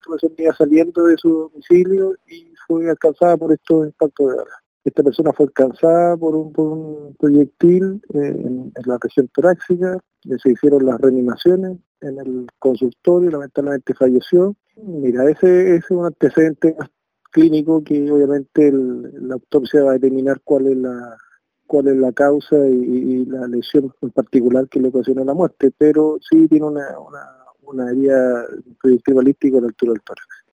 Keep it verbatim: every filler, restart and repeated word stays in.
persona iba saliendo de su domicilio y fue alcanzada por estos impactos de bala. Esta persona fue alcanzada por un, por un proyectil eh, en, en la región torácica, se hicieron las reanimaciones en el consultorio, lamentablemente falleció. Mira, ese, ese es un antecedente clínico que obviamente el, la autopsia va a determinar cuál es la cuál es la causa y, y la lesión en particular que le ocasionó la muerte, pero sí tiene una, una, una herida proyectil balístico a la altura del tórax.